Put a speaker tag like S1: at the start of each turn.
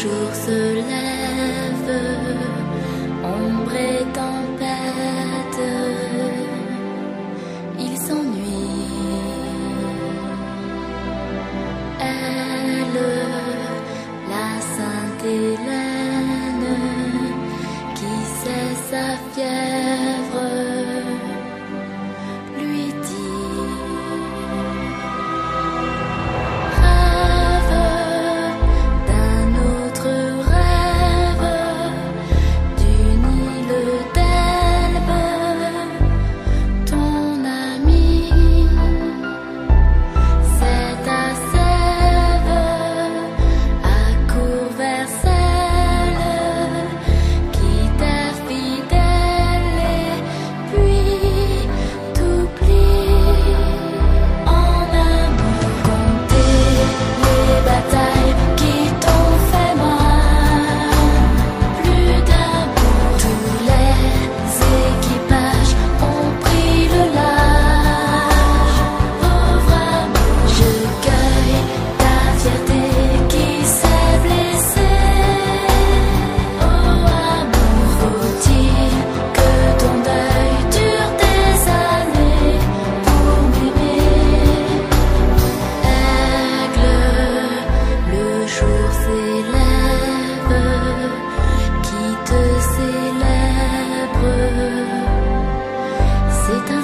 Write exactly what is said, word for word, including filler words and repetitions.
S1: jour se lève, ombre et tempête, il s'ennuie. Elle, la Sainte Hélène, qui sait sa fièvre, lui dit: rêve d'un autre rêve, d'une île d'Elbe, ton ami, c'est ta sève à Courversel, qui t'est fidèle et puis t'oublie. En amour, compter les batailles qui t'ont fait mal. Plus d'amour, tous les équipages ont pris le large. Pauvre amour, je cueille ta fierté qui s'est blessée. Oh amour, faut-il que ton deuil dure des années pour m'aimer? Aigle, le jour s'élève, qui te célèbre, c'est un